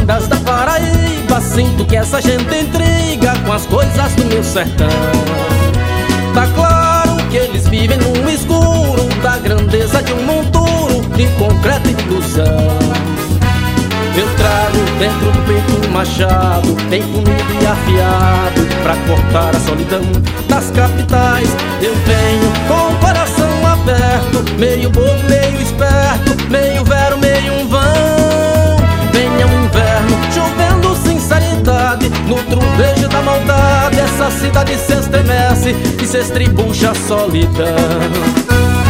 bandas da Paraíba, sinto que essa gente intriga com as coisas do meu sertão. Tá claro que eles vivem no escuro da grandeza de um monturo de concreto e ilusão. Eu trago dentro do peito um machado bem punido e afiado pra cortar a solidão das capitais. Eu venho com o coração aberto, meio bobo, meio esperto, meio vero, meio um vão. Venha um inverno, chovendo sinceridade, no trudejo da maldade essa cidade se estremece e se estribucha a solidão.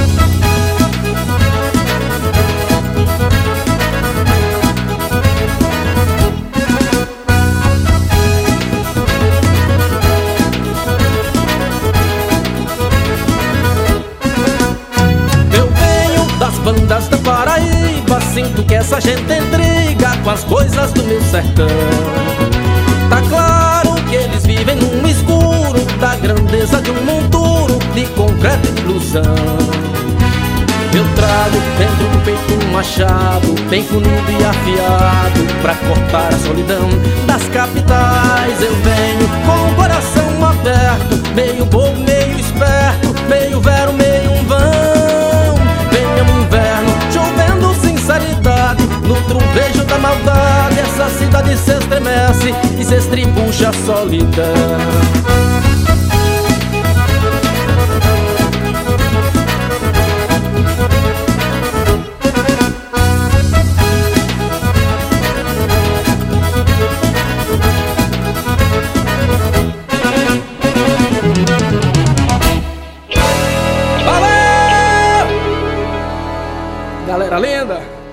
Bandas da Paraíba, sinto que essa gente intriga com as coisas do meu sertão. Tá claro que eles vivem num escuro da grandeza de um monturo de concreto e ilusão. Eu trago dentro do peito um machado bem punido e afiado pra cortar a solidão das capitais. Eu venho com o coração aberto, meio bobo, meio esperto, meio vero, meio um vão. No truvejo da maldade essa cidade se estremece e se estribucha a solidão. Valeu! Galera linda!